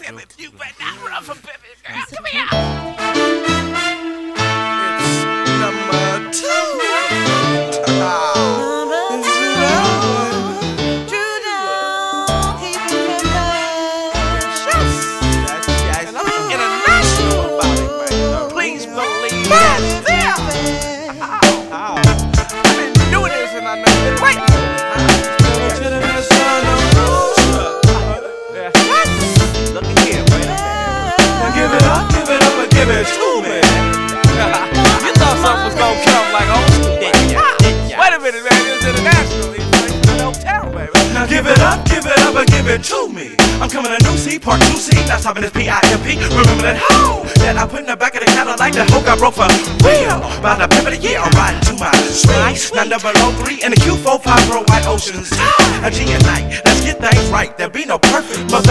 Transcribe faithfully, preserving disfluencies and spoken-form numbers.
baby, you better not run from baby girl. Come here. It's number two. Give it to me. You thought something was gonna come like old school, didn't ya? Wait a minute, man. It's international. It's no town, baby. Now give it up, give it up, and give it to me. I'm coming to new C, part two C. Now stopping this P I M P. Remember that hoe that I put in the back of the Cadillac that hoe got broke for real. About a pimp of the year, I'm riding to my stripes. Now double oh three and the Q four five White Oceans. A G at night. Let's get things right. There be no perfect, but